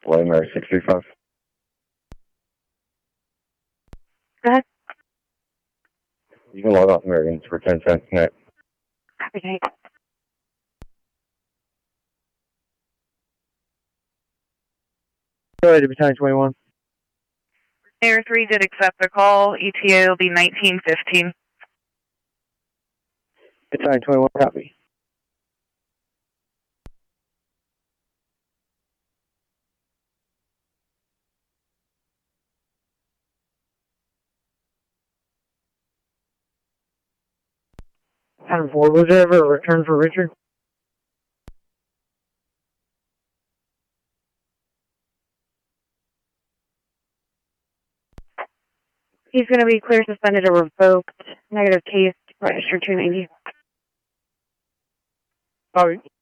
William Mary 635. Go ahead. You can log off Marion for 10 cents tonight. Happy night. Go ahead to Battalion 21. Air 3 did accept the call. ETA will be 1915. Battalion 21, copy. Pattern 4, was there ever a return for Richard? He's going to be clear suspended or revoked. Negative case, registered 290. Copy.